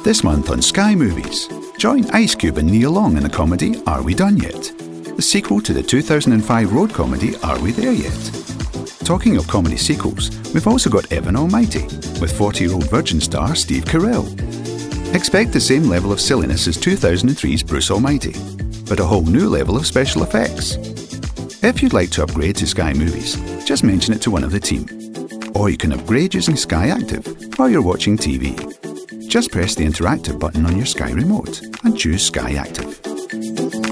This month on Sky Movies, join Ice Cube and Neil Long in the comedy Are We Done Yet? The sequel to the 2005 road comedy Are We There Yet? Talking of comedy sequels, we've also got Evan Almighty, with 40-year-old Virgin star Steve Carell. Expect the same level of silliness as 2003's Bruce Almighty, but a whole new level of special effects. If you'd like to upgrade to Sky Movies, just mention it to one of the team. Or you can upgrade using Sky Active while you're watching TV. Just press the interactive button on your Sky remote and choose Sky Active.